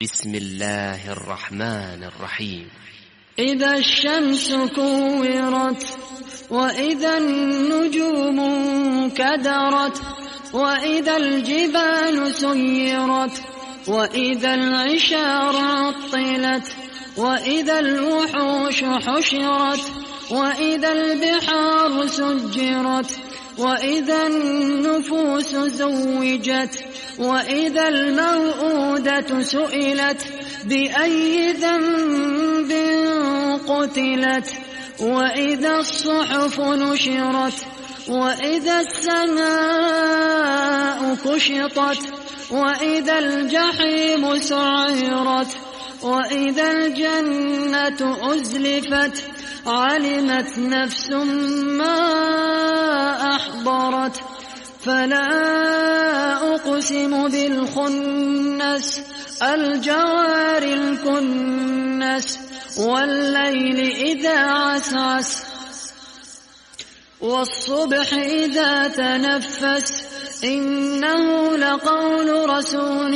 بسم الله الرحمن الرحيم. إذا الشمس كورت وإذا النجوم انكدرت وإذا الجبال سيرت وإذا العشار عطلت وإذا الوحوش حشرت وإذا البحار سجرت وإذا النفوس زوجت وإذا الموءودة سئلت بأي ذنب قتلت وإذا الصحف نشرت وإذا السماء كشطت وإذا الجحيم سعرت وإذا الجنة أزلفت علمت نفس ما أحضرت فلا أقسم بالخنس الجوار الكنس والليل إذا عسعس والصبح إذا تنفس إنه لقول رسول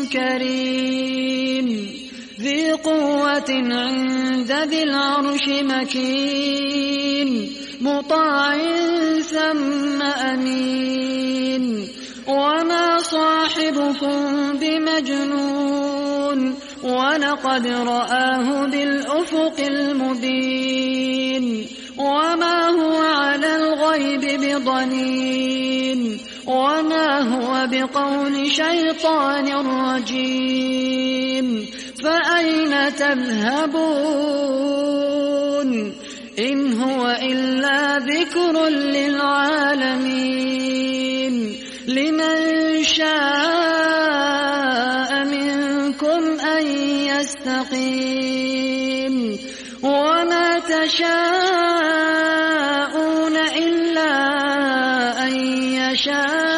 كريم ذي قوة عند ذي العرش مكين مطاع ثم أمين وما صاحبكم بمجنون ولقد رآه بالأفق المبين وما هو على الغيب بضنين وما هو بقول شيطان رجيم فأين تذهبون إن هو إلا ذكر للعالمين لمن شاء منكم أن يستقيم وما تشاءون إلا أن يشاء